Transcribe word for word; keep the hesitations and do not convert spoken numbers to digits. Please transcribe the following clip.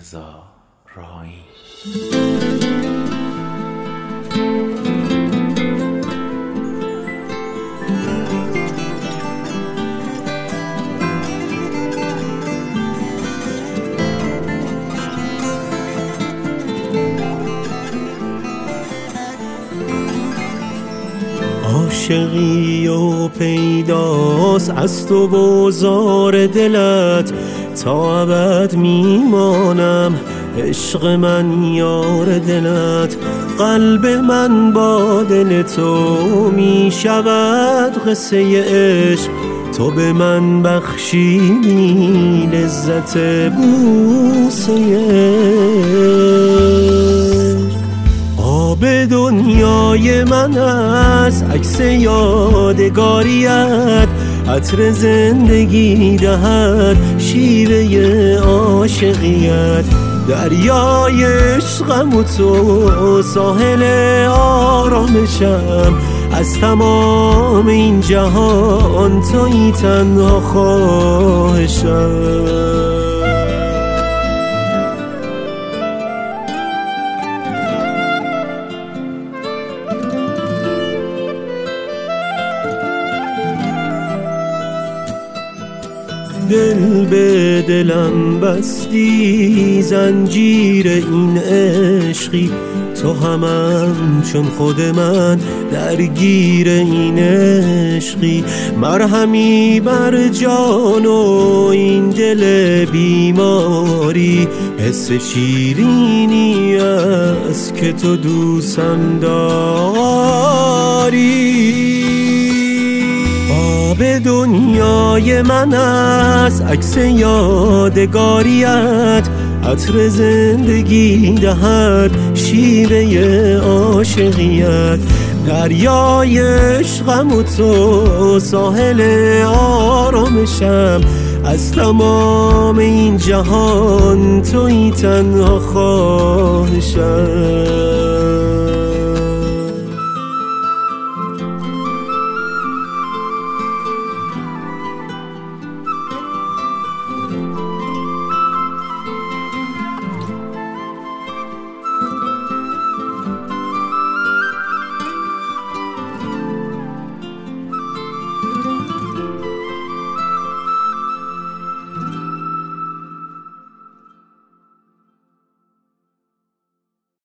رضا راهی. عاشقی و پیداست از تو و زار دلت، تا ابد میمانم عشق من یار دلت. قلب من با دل تو میشود قصه عشق، تو به من بخشیدی لذت بوسه عشق. آب دنیای من از عکس یادگاریت، عطر زندگی دهد شیوه عاشقیت. دریای عشقم و تو ساحل آرامشم، از تمام این جهان تویی تنها خواهشم. دل به دلم بستی زنجیر این عشقی، تو همم چون خود من درگیر این عشقی. مرهمی بر جان و این دل بیماری، حس شیرینی است که تو دوستم داری. آب دنیای من است عکس یادگاریت، عطر زندگی دهد شیوه عاشقیت. دریای عشقم و تو ساحل آرامشم، از تمام این جهان تویی تنها خواهشم.